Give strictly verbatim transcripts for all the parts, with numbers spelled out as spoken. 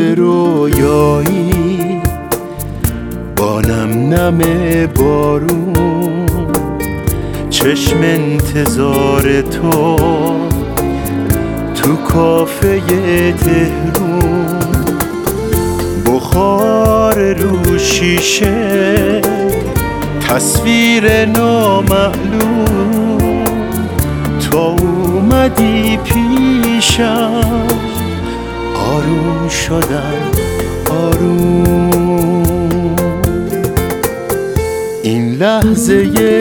رویایی با نم نم بارون، چشم انتظار تو تو کافه تهرون، بخار رو شیشه تصویر نامعلوم، تا اومدی پیشم آروم شدم آروم. این لحظه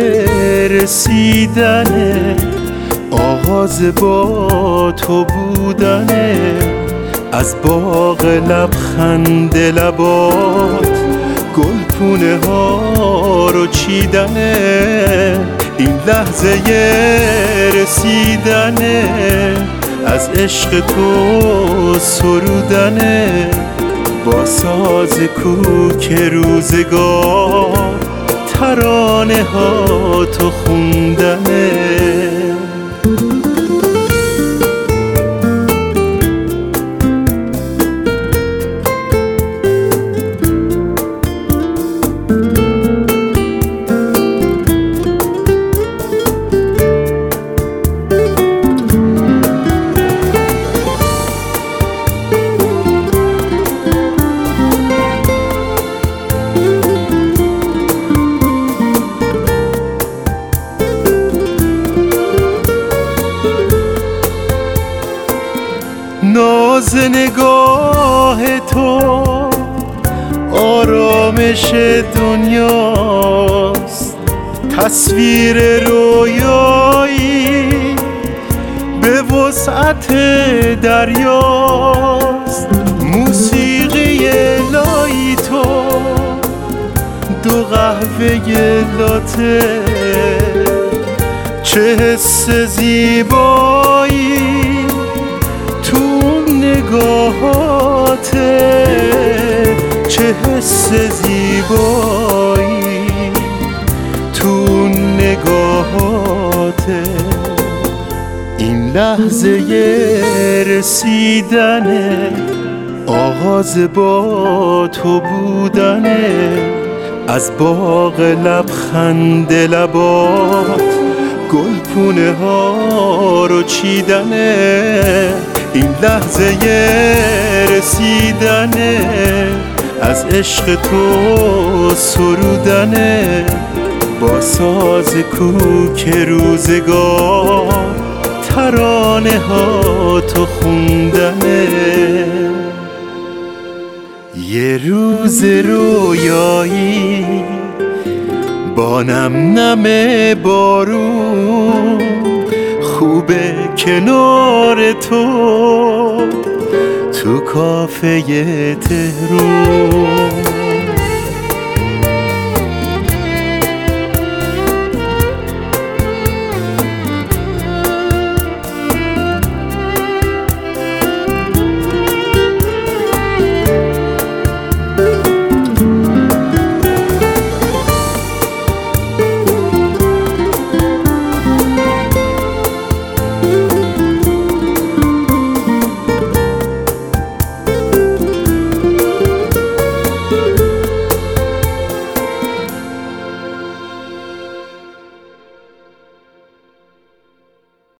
رسیدنه، آغاز با تو بودنه، از باغ لبخند لبات گلپونه ها رو چیدنه. این لحظه رسیدنه، از عشق تو سرودنه، با ساز کوک روزگار ترانه ها تو خوندنه. ناز نگاه تو آرامش دنیاست، تصویر رویایی به وسعت دریاست، موسیقی لای تو دو قهوه لاته، چه حس زیبایی نگاهاته، چه حس زیبایی تو نگاهاته. این لحظه رسیدنه، آغاز با تو بودنه، از باغ لبخند لبات گلپونه ها رو چیدنه. این لحظه رسیدنه، از عشق تو سرودنه، با ساز کوک روزگار ترانه ها تو خوندنه. یه روز رویایی با نم نم بارون، خوبه کنار تو تو کافه تهرون.